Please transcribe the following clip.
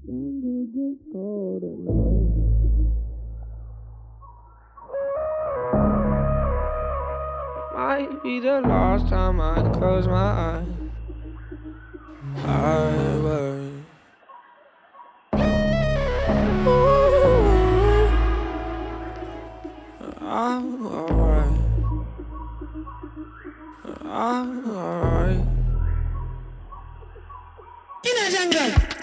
jungle gets cold at night. Might be the last time I close my eyes. I worry. I'm alright. I'm alright. In a jungle.